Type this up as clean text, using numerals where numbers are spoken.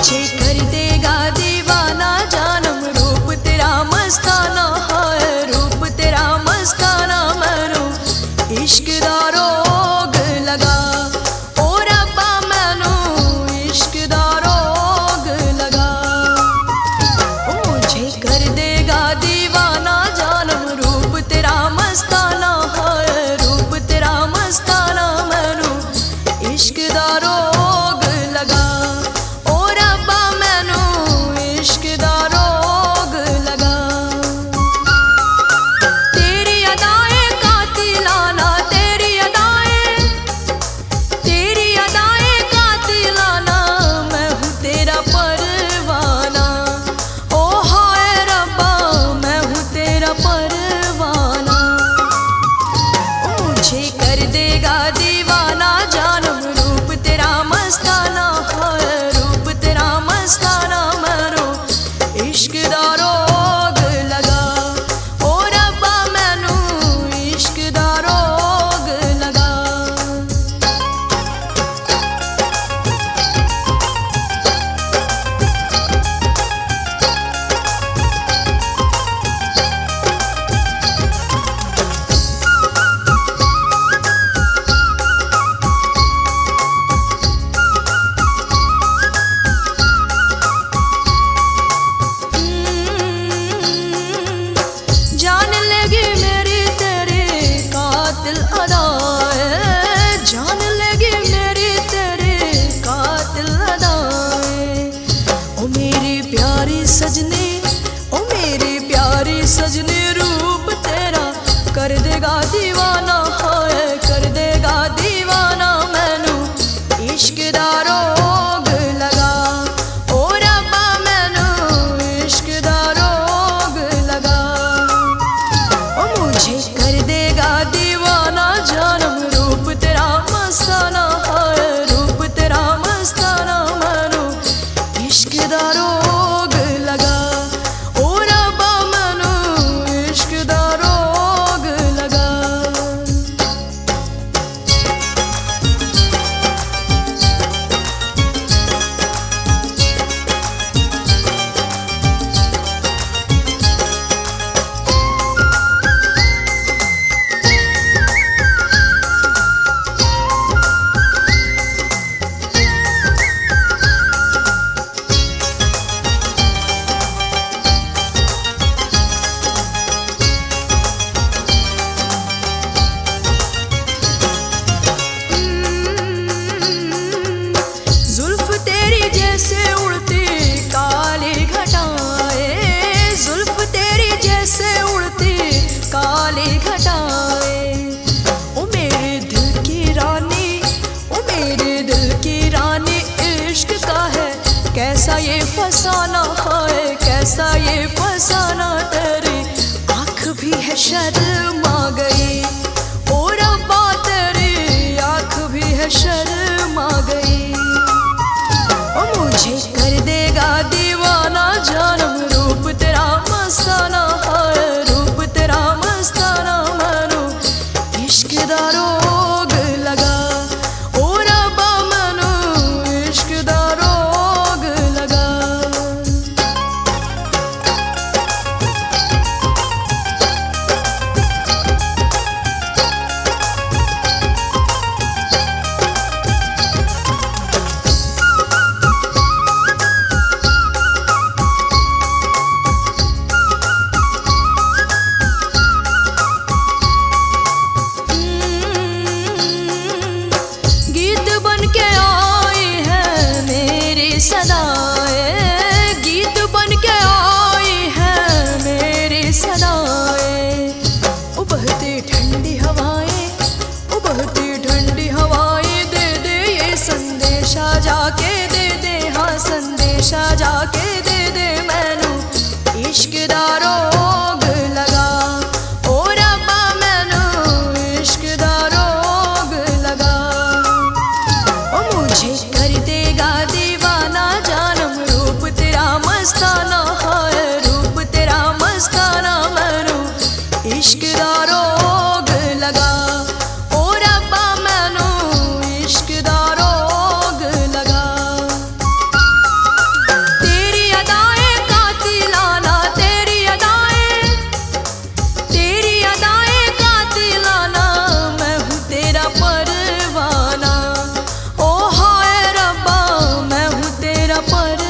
मुझे कर देगा दीवाना जानम रूप तेरा मस्ताना है, रूप तेरा मस्ताना मैनू इश्क दा रोग लगा। ओ रब्बा मैनू इश्क दा रोग लगा। मुझे कर देगा दीवाना जानम रूप तेरा मस्ताना है, रूप तेरा मस्ताना मैनू इश्क दा रोग लगा। सजने ओ मेरे प्यारे सजने रूप तेरा कर देगा दीवाना है, कर देगा दीवाना मैनू इश्क दा रोग लगा। ओ रब्बा मैनू इश्क दा रोग लगा। ओ मुझे कर देगा दीवाना जानम रूप तेरा मस्ताना है, रूप तेरा मस्ताना मैनू इश्क दा रोग जैसे उड़ती काली घटाएं, जुल्फ तेरी जैसे उड़ती काली घटाएं। ओ मेरे दिल की रानी, ओ मेरे दिल की रानी इश्क का है कैसा ये फसाना है, कैसा ये फसाना। तेरी आँख भी है शर्मा गई, ओ रब्बा तेरी आँख भी है शर्मा गई। मुझे कर देगा दीवाना जानम रूप तेरा मस्ताना है, रूप तेरा मस्ताना मैनू इश्क दा रोग लगा। ओ रब्बा मैनू इश्क दा रोग लगा। सदाएं गीत बन के आई है मेरी सदाएं। ओ बहती ठंडी हवाएं, ओ बहती ठंडी हवाएं दे दे ये संदेशा जाके दे दे, हाँ संदेशा जाके दे दे मैनू इश्क दा रोग लगा। ओ रब्बा मैनू इश्क दा रोग लगा। ओ मुझे कर देगा दीवाना जानम रूप तेरा मस्ताना है, रूप तेरा मस्ताना मैनू इश्क दा रोग लगा। ओ रब्बा मैनू इश्क दा रोग लगा। पर